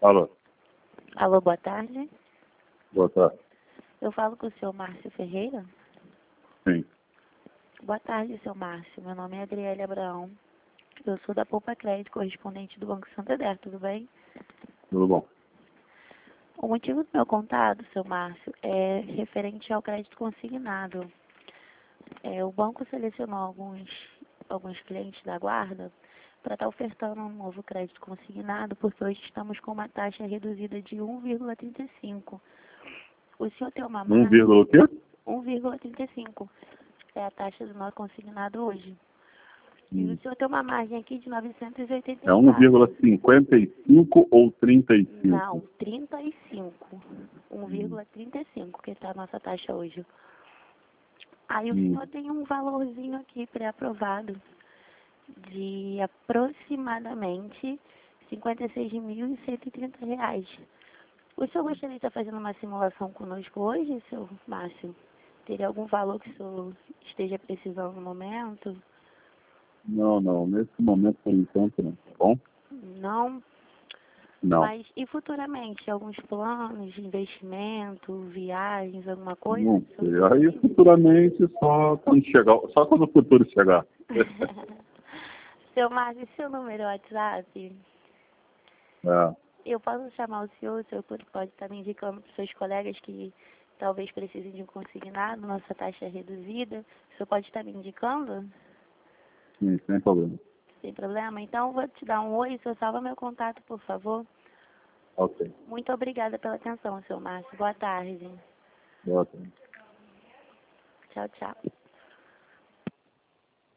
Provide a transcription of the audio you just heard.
Alô, Alô, boa tarde. boa tarde. Eu falo com o senhor Márcio Ferreira. Sim, Boa tarde, seu Márcio. Meu nome é Adriele Abraão. Eu sou da Poupa Crédito, correspondente do Banco Santander, tudo bem? tudo bom. O motivo do meu contato, seu Márcio, é referente ao crédito consignado. O banco selecionou alguns clientes da guarda para estar ofertando um novo crédito consignado, porque hoje estamos com uma taxa reduzida de 1,35. O senhor tem uma margem... 1, o quê? 1,35 é a taxa do nosso consignado hoje. E o senhor tem uma margem aqui de 984. É 1,55 ou 35? Não, 35. 1,35 que está a nossa taxa hoje. Aí o senhor tem um valorzinho aqui pré-aprovado de aproximadamente R$ 56.130. O senhor gostaria de estar fazendo uma simulação conosco hoje, seu Márcio? Teria algum valor que o senhor esteja precisando no momento? Não. Nesse momento, por enquanto, não. Tá bom? Não? Não. Mas e futuramente? Alguns planos de investimento, viagens, alguma coisa? Não sei. Aí, futuramente, só quando o futuro chegar. Seu Márcio, seu número WhatsApp? É. Eu posso chamar o senhor pode estar me indicando para os seus colegas que talvez precisem de um consignado, nossa taxa é reduzida. O senhor pode estar me indicando? Sim, sem problema. Sem problema? Então, eu vou te dar um oi, o senhor salva meu contato, por favor. Ok. Muito obrigada pela atenção, seu Márcio. Boa tarde. Boa tarde. Tchau, tchau.